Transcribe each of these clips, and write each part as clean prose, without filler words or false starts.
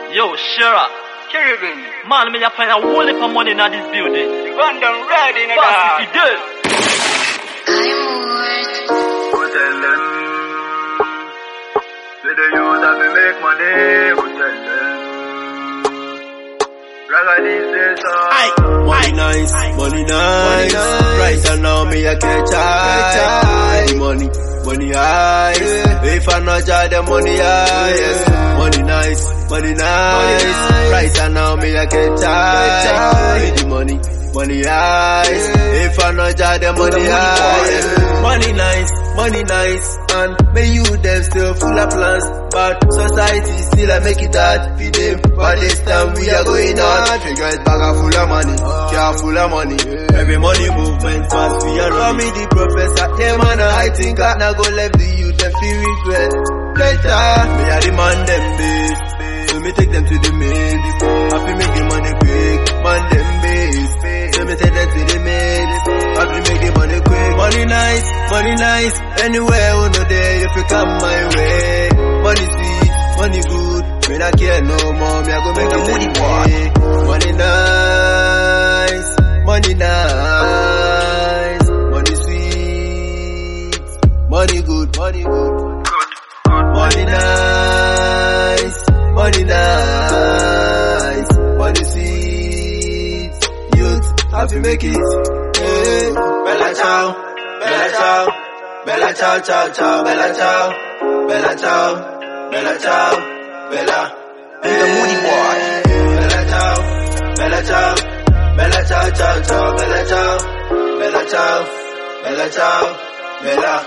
Yo, Shara. Caribbean. Man, me ya find a whole heap of money in this building. You run down red in the Fast dark. if you do. Go tell them. Say the youth have to make money. Go tell them. Ragadi says Money nice, money nice. Right now me a catch high. Money high. If I not jar the money high. Money nice, money nice. Right now me a catch high. The money high. If I not jar the money high. Money nice. And may you them still full of plans, but society still a make it hard for them. But this time we are going on. Figure it bag a full of money, car full of money. Every money movement fast we are running. Me the professor, yeah man, I think I not go left the youth them feel regret. Later, me I demand them base, so me take them to the main. Happy make the money quick, man them base. So me take them to the main. Happy make the money quick. Money nice. Anywhere we know there, if you come my way. Money sweet, money good. Me not care no more, me I go make a money boy. Money nice, money sweet, money good. Money nice, money sweet. Youth, happy make it. Hey, Bella ciao, Bella ciao. Bella ciao, ciao, ciao, bella ciao, bella ciao, bella ciao, bella. The moody boy. Bella ciao, bella ciao, bella ciao, ciao, ciao, bella ciao, bella ciao, bella ciao, bella.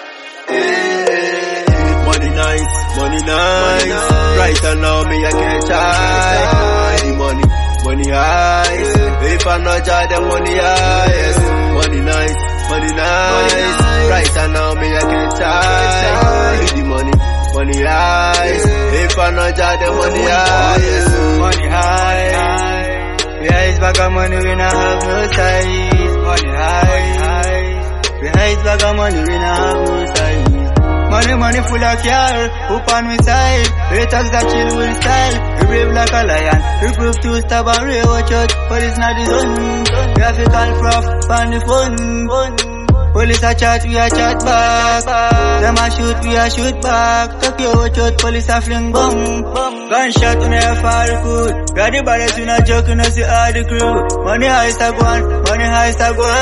Money nice. Right now me I catch high. Money high. If I not jar the money high. Money nice. Right now me I catch high. The money high. If I not jar the money high. Money high. We high bag of money, we not have no size. Money high. We high bag of money, we not have no size. Money full of care, up on my side. Haters that chill with style. We brave like a lion. We prove to stab and real watch out, but it's not the sun. We have to call prof on the phone. Police a chat, we a chat back. Them a shoot, we a shoot back. Talk your watch out, police a fling bomb. Gunshot on the far good. We are the baddest, we not joke, we not see all the crew. Money heist a go on, money heist a go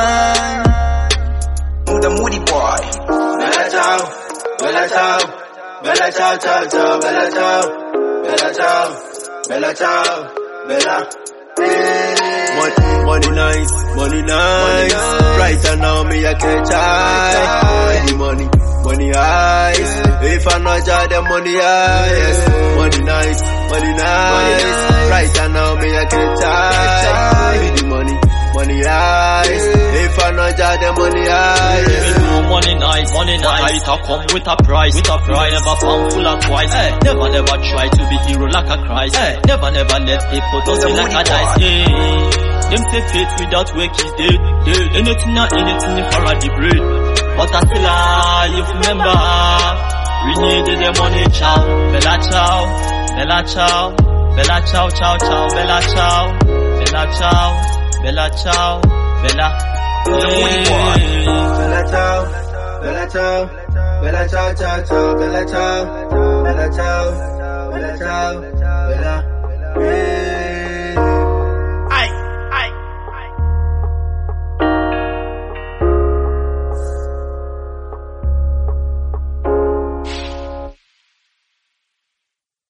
on. The moody boy. Bella ciao, bella ciao, bella ciao, ciao, ciao, bella ciao, bella ciao, bella ciao, bella. Money nice. Right now me a catch high. The money high. If I not jar the money high. Money nice. Right now me a catch high. The money high. If I not jar the money high. Money nice. I come with a price. Never found full of twice. Never try to be hero like a Christ. Never let people do me like a dice. Them say faith without work is dead. Anything for a bread. But I still alive, remember. We needed the money, ciao. Bella ciao, bella ciao. Bella ciao, ciao, ciao. Bella ciao, bella ciao. Bella ciao, bella. Bella ciao, bella ciao. Bella ciao, ciao, ciao. Bella ciao, bella ciao, bella ciao.